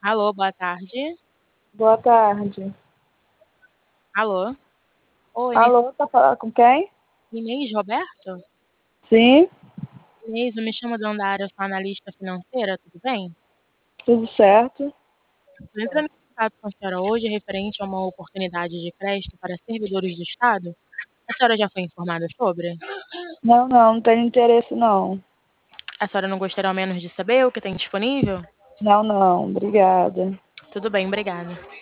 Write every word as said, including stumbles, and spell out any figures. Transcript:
Alô, boa tarde. Boa tarde. Alô? Oi, me Alô, tá falando com quem? Inês Roberto? Sim, Inês, eu me chamo Dandara, eu sou analista financeira, tudo bem? tudo certo. Estou entrando em contato com a senhora hoje referente a uma oportunidade de crédito para servidores do Estado. A senhora já foi informada sobre? Não, não, não tenho interesse não. A senhora não gostaria ao menos de saber o que tem disponível? Não, não, obrigada. Tudo bem, obrigada.